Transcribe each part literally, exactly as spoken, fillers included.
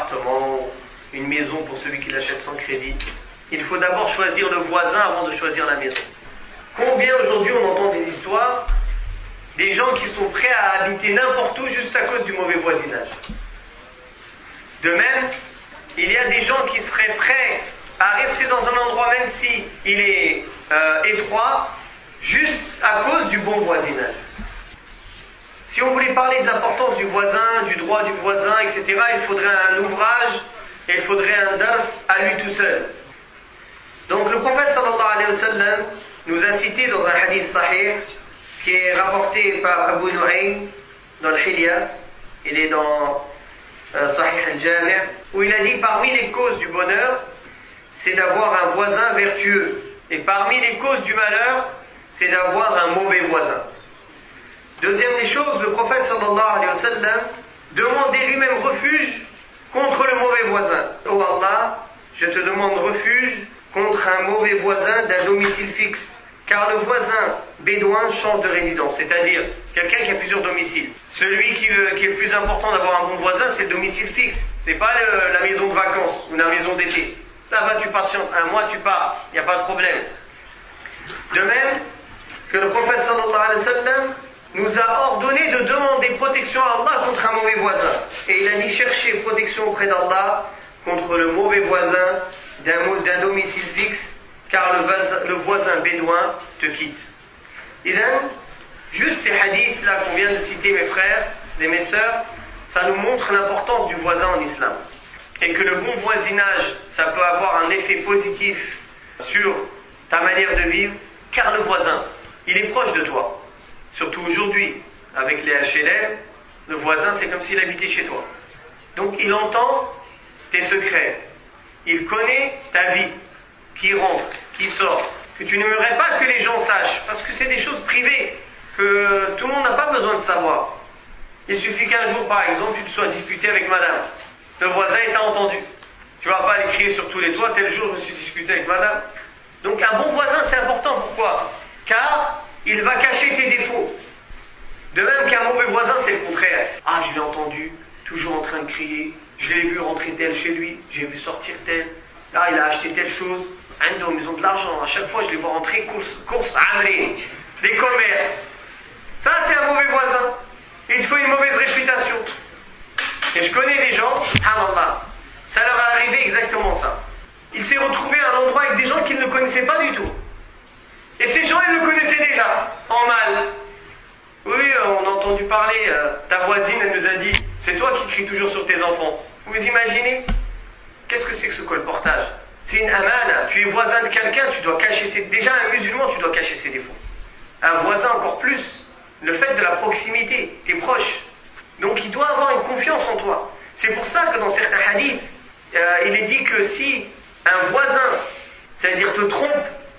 appartement, une maison pour celui qui l'achète sans crédit. Il faut d'abord choisir le voisin avant de choisir la maison. Combien aujourd'hui on entend des histoires des gens qui sont prêts à habiter n'importe où juste à cause du mauvais voisinage. De même, il y a des gens qui seraient prêts à rester dans un endroit même si il est euh, étroit, juste à cause du bon voisinage. Si on voulait parler de l'importance du voisin, du droit du voisin, et cetera, il faudrait un ouvrage et il faudrait un dars à lui tout seul. Donc le prophète sallallahu alayhi wa sallam nous a cité dans un hadith sahih qui est rapporté par Abu Nu'aym dans le Hilya, il est dans euh, Sahih al-Jami', où il a dit parmi les causes du bonheur, c'est d'avoir un voisin vertueux. Et parmi les causes du malheur, c'est d'avoir un mauvais voisin. Deuxième des choses, le prophète sallallahu alayhi wa sallam demandait lui-même refuge contre le mauvais voisin. Oh Allah, je te demande refuge contre un mauvais voisin d'un domicile fixe. Car le voisin bédouin change de résidence, c'est-à-dire quelqu'un qui a plusieurs domiciles. Celui qui, euh, qui est le plus important d'avoir un bon voisin, c'est le domicile fixe. C'est pas le, la maison de vacances ou la maison d'été. Là-bas tu patientes un mois, tu pars, il n'y a pas de problème. De même que le prophète sallallahu alayhi wa sallam nous a ordonné de demander protection à Allah contre un mauvais voisin. Et il a dit chercher protection auprès d'Allah contre le mauvais voisin d'un, d'un domicile fixe, car le voisin, le voisin bédouin te quitte. Et then, juste ces hadiths là qu'on vient de citer, mes frères et mes sœurs, ça nous montre l'importance du voisin en islam. Et que le bon voisinage, ça peut avoir un effet positif sur ta manière de vivre, car le voisin, il est proche de toi. Surtout aujourd'hui, avec les H L M, le voisin c'est comme s'il habitait chez toi. Donc il entend tes secrets, il connaît ta vie, qui rentre, qui sort, que tu n'aimerais pas que les gens sachent, parce que c'est des choses privées, que tout le monde n'a pas besoin de savoir. Il suffit qu'un jour, par exemple, tu te sois disputé avec madame, le voisin t'a entendu. Tu vas pas aller crier sur tous les toits, tel jour je me suis disputé avec madame. Donc un bon voisin c'est important, pourquoi ? Car il va cacher tes défauts. De même qu'un mauvais voisin c'est le contraire. Ah, je l'ai entendu, toujours en train de crier, je l'ai vu rentrer tel chez lui, j'ai vu sortir tel, là il a acheté telle chose. Ils ont de l'argent, à chaque fois je les vois rentrer, course, course, amri, des commères. Ça c'est un mauvais voisin. Il te faut une mauvaise réputation. Et je connais des gens, subhanallah, ça leur est arrivé exactement ça. Il s'est retrouvé à un endroit avec des gens qu'il ne connaissait pas du tout. Et ces gens, ils le connaissaient déjà, en mal. Oui, on a entendu parler, euh, ta voisine, elle nous a dit, c'est toi qui cries toujours sur tes enfants. Vous imaginez ? Qu'est-ce que c'est que ce colportage ? C'est une amana. Tu es voisin de quelqu'un, tu dois cacher ses... Déjà, un musulman, tu dois cacher ses défauts. Un voisin encore plus. Le fait de la proximité, t'es proche. Donc il doit avoir une confiance en toi. C'est pour ça que dans certains hadiths, euh, il est dit que si un voisin, c'est-à-dire te trompe,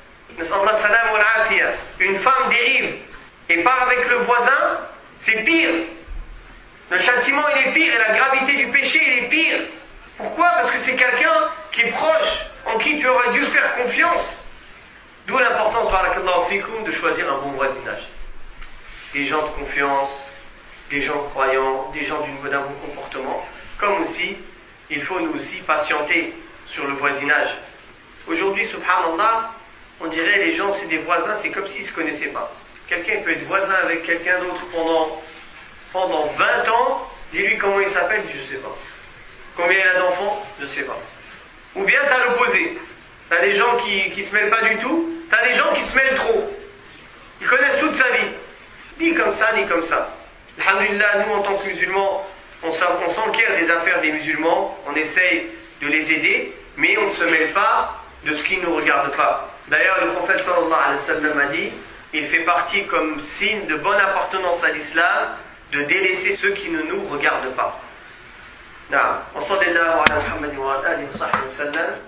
une femme dérive et part avec le voisin, c'est pire. Le châtiment il est pire et la gravité du péché il est pire. Pourquoi ? Parce que c'est quelqu'un qui est proche, en qui tu aurais dû faire confiance. D'où l'importance, barakallahu fikum, de choisir un bon voisinage. Des gens de confiance, des gens croyants, des gens d'une, d'un bon comportement. Comme aussi, il faut nous aussi patienter sur le voisinage. Aujourd'hui, subhanallah, on dirait les gens, c'est des voisins, c'est comme s'ils ne se connaissaient pas. Quelqu'un peut être voisin avec quelqu'un d'autre pendant, pendant vingt ans, dis-lui comment il s'appelle, je ne sais pas. Combien il a d'enfants, je ne sais pas. Ou bien tu as l'opposé. Tu as des gens qui ne se mêlent pas du tout, tu as des gens qui se mêlent trop. Ils connaissent toute sa vie. Ni comme ça, ni comme ça. Alhamdulillah, nous en tant que musulmans, on s'enquiert des affaires des musulmans, on essaye de les aider, mais on ne se mêle pas de ce qui ne nous regarde pas. D'ailleurs, le prophète sallallahu alayhi wa sallam a dit, il fait partie comme signe de bonne appartenance à l'islam, de délaisser ceux qui ne nous regardent pas. نعم وصلى الله على محمد وعلى آله وصحبه وسلم